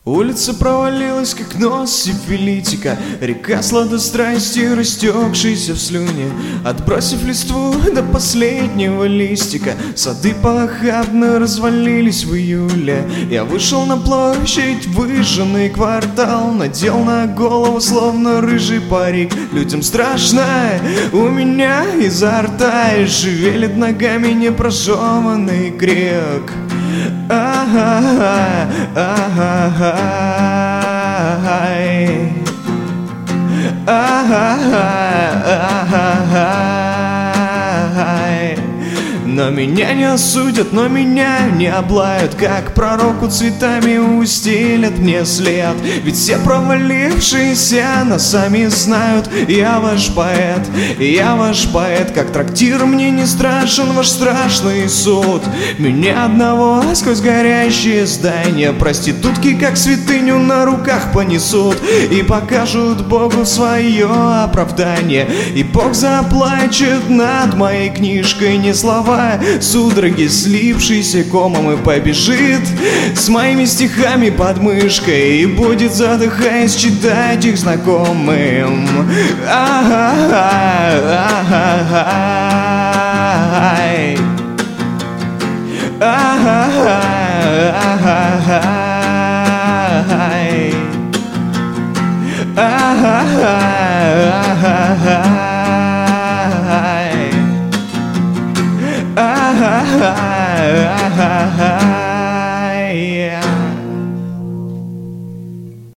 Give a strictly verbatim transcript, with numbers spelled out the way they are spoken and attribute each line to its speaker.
Speaker 1: Улица провалилась, как нос сифилитика, река сладострасти, растекшаяся в слюне. Отбросив листву до последнего листика, сады похабно развалились в июле. Я вышел на площадь, выжженный квартал, надел на голову словно рыжий парик. Людям страшно, у меня изо рта и шевелит ногами непрожеванный крик. Ага, ага, но меня не осудят, но меня не облают, как пророку цветами устелят мне след. Ведь все провалившиеся нас сами знают, я ваш поэт, я ваш поэт. Как трактир мне не страшен ваш страшный суд. Меня одного сквозь горящие здания проститутки, как святыню, на руках понесут и покажут Богу свое оправдание. И Бог заплачет над моей книжкой не слова судороги, слившийся комом, и побежит с моими стихами под мышкой и будет, задыхаясь, читать их знакомым. Ah, ah, ah, ah, ah.